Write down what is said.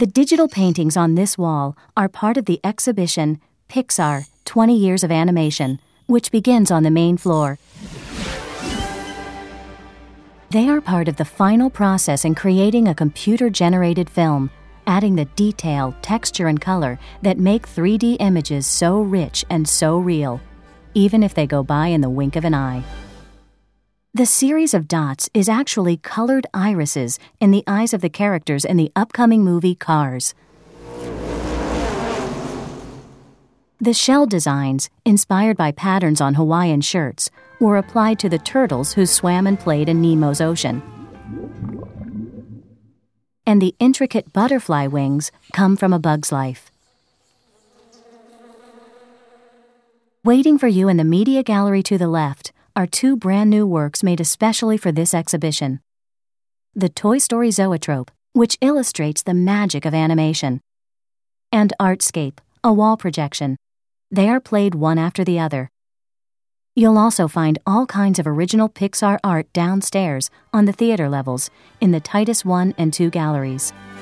The digital paintings on this wall are part of the exhibition Pixar 20 Years of Animation, which begins on the main floor. They are part of the final process in creating a computer-generated film, adding the detail, texture, and color that make 3D images so rich and so real, even if they go by in the wink of an eye. The series of dots is actually colored irises in the eyes of the characters in the upcoming movie Cars. The shell designs, inspired by patterns on Hawaiian shirts, were applied to the turtles who swam and played in Nemo's ocean. And the intricate butterfly wings come from A Bug's Life. Waiting for you in the media gallery to the left are two brand new works made especially for this exhibition. The Toy Story Zoetrope, which illustrates the magic of animation, and Artscape, a wall projection. They are played one after the other. You'll also find all kinds of original Pixar art downstairs on the theater levels in the Titus 1 and 2 galleries.